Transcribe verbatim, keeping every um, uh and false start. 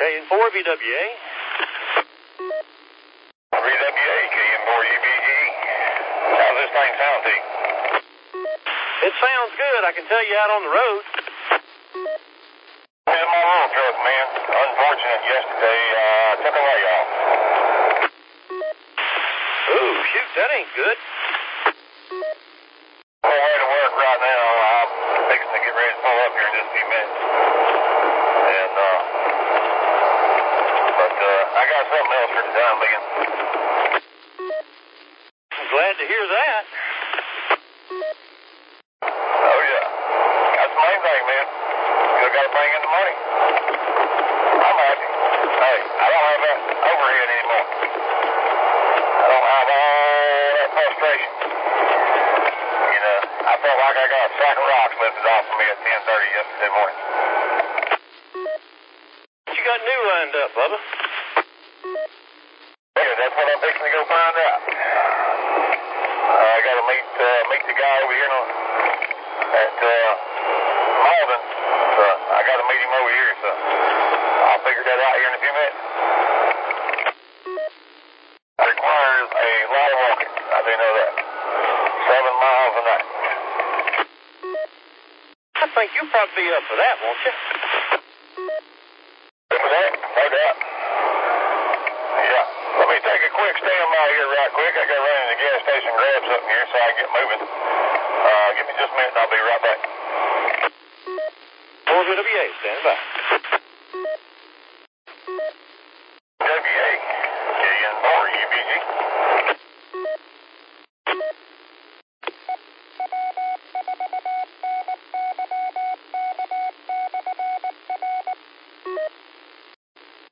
K N four V W A. V W A, K N four U B G. How's this thing sound to you? It sounds good, I can tell you out on the road. Yeah, my little truck, man. Unfortunate yesterday, uh, took a layoff. Ooh, shoot, that ain't good. On my way to work right now. I'm fixing to get ready to pull up here in just a few minutes. And, uh, but, uh, I got something else for the time being. I'm glad to hear that. Oh, yeah. That's the main thing, man. Still got to bring in the money. I'm happy. Hey, I don't have that overhead anymore. I don't have all that frustration. You know, I felt like I got a sack of rocks lifted off of me at ten thirty yesterday morning. What you got new lined up, Bubba? Yeah, that's what I'm fixing to go find out. Uh, I got to meet uh, meet the guy over here on, at uh, Malden. So I got to meet him over here. So I'll figure that out here in a few minutes. It requires a lot of walking. I do know that. Seven miles a night. I think you'll probably be up for that, won't you? Good for that? No doubt. Yeah. Let me take a quick standby here right quick. I got to run in the gas station and grab something here so I can get moving. Uh, give me just a minute and I'll be right back. four V W A, stand by.